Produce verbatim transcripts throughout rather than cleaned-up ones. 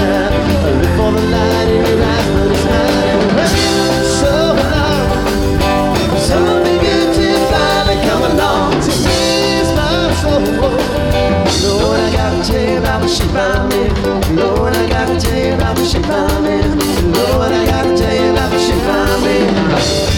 shine. I look for the light in your eyes, but it's hiding away so long. Something good to finally come along to ease my soul. Lord, I gotta tell you about the shape I'm in. Lord, I gotta tell you about the shape I'm in. Lord, I gotta tell you about the shape I'm in.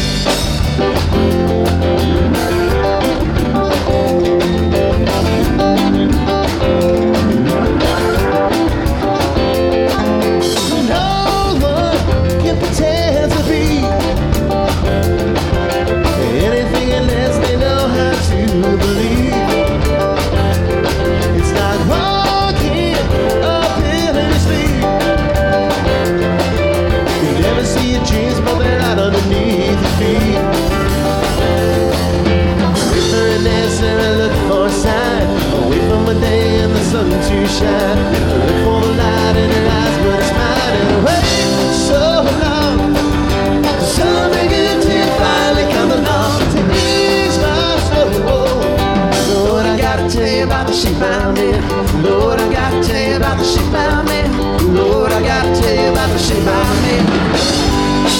To shine, look for the light in her eyes, but it's hiding away so long. Something good to finally come along to ease my soul. Lord, I gotta tell you about the shape I'm in. Lord, I gotta tell you about the shape I'm in. Lord, I gotta tell you about the shape I'm in.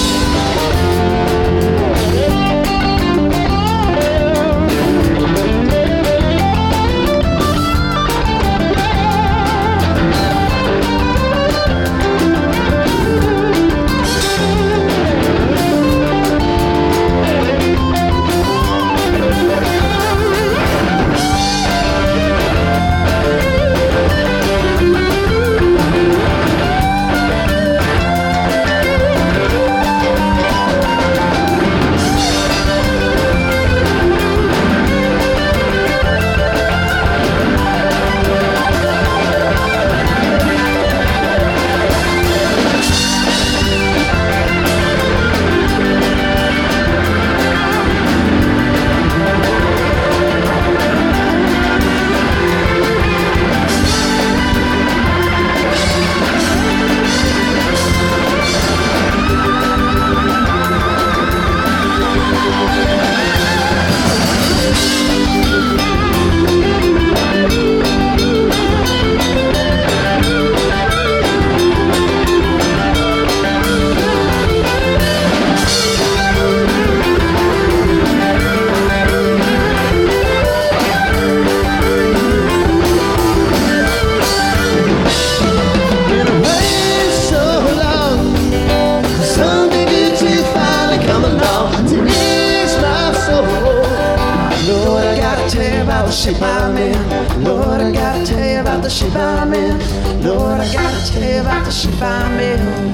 Shape I'm in. Lord, I gotta tell you about the shape I'm in. Lord, I gotta tell you about the shape I'm in.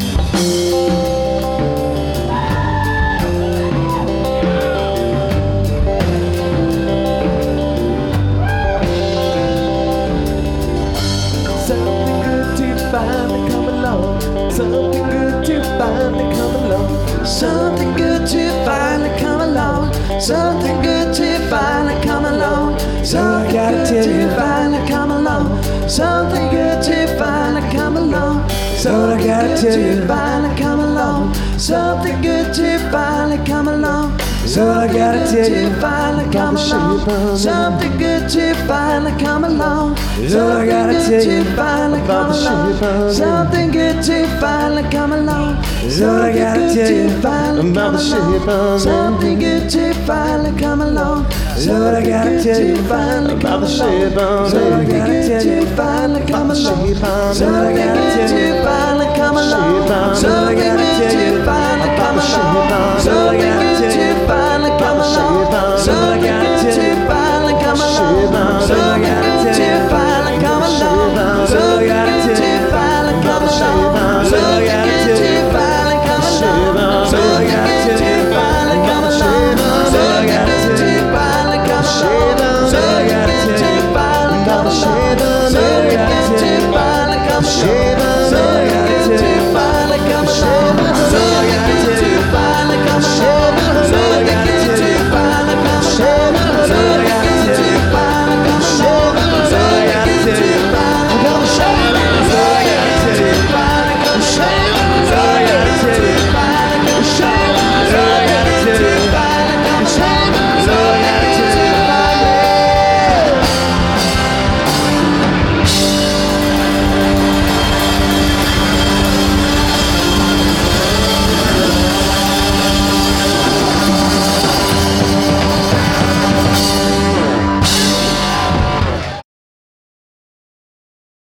Something good to finally come along. Something good to finally come along. Something good to finally come along. Something good to finally come along. Something good to finally come along. Something good to finally come along. So I gotta tell you, finally come along. Something good to finally come along. So I gotta tell you, finally come along. Something good to finally come along. So I gotta tell you, finally come along. Something good to finally come along. So I gotta tell you, finally come along. Something good to finally come along. So I gotta tell you, finally come along. So I gotta tell you, finally come along. So I gotta tell you, finally come along. So I gotta tell you, finally come along. So I gotta